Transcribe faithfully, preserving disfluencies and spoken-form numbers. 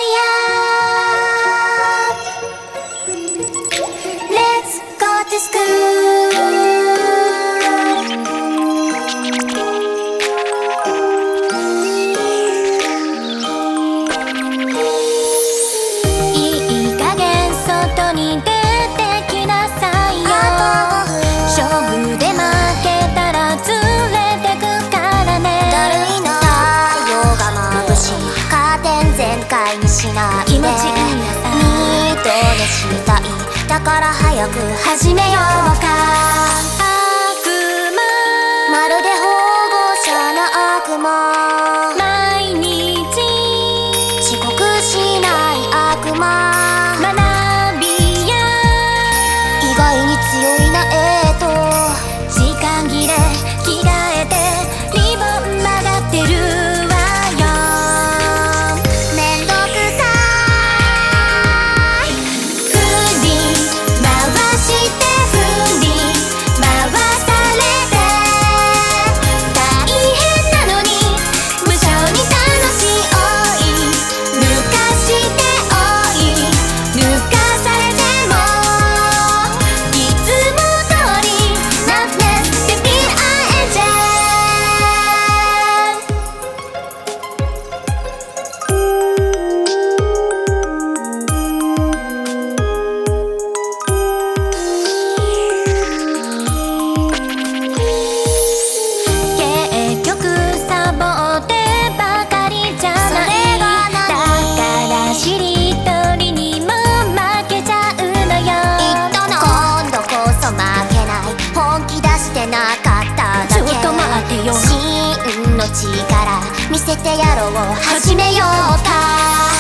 Let's go to school. いい加減外に出てきなさいよ。勝負で負けたらずれてくからね。 だるいな。太陽が眩しい。カーテン全開にしないで。 気持ちいいなさ。 二度寝したい。だから早く始めようか。 悪魔、 まるで保護者の悪魔。 毎日遅刻しない悪魔。 学びや意外に強いなえーと時間切れ着替えてリボン曲がってるわよ。 めんどくさい。 振り回して振り回されて大変なのに無性に楽しい。おい抜かしておい抜かされてもいつも通り Nothing to be an angel。 結局サボってばかりじゃない。 それが何？ だからしりとりにも負けちゃうのよ。 言ったな。今度こそ負けない。本気出してなかっただけ。 ちょっと待ってよ。 真の力見せてやろう。始めようか。